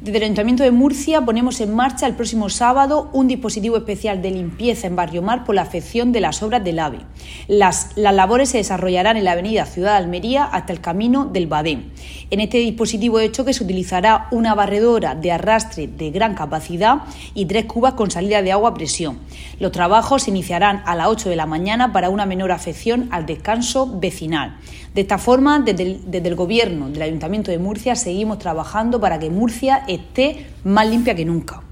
Desde el Ayuntamiento de Murcia ponemos en marcha el próximo sábado un dispositivo especial de limpieza en Barrio Mar por la afección de las obras del AVE. Las labores se desarrollarán en la avenida Ciudad de Almería hasta el camino del Badén. En este dispositivo de choque se utilizará una barredora de arrastre de gran capacidad y 3 cubas con salida de agua a presión. Los trabajos se iniciarán a las 8 de la mañana para una menor afección al descanso vecinal. De esta forma, desde el Gobierno del Ayuntamiento de Murcia seguimos trabajando para que Murcia esté más limpia que nunca.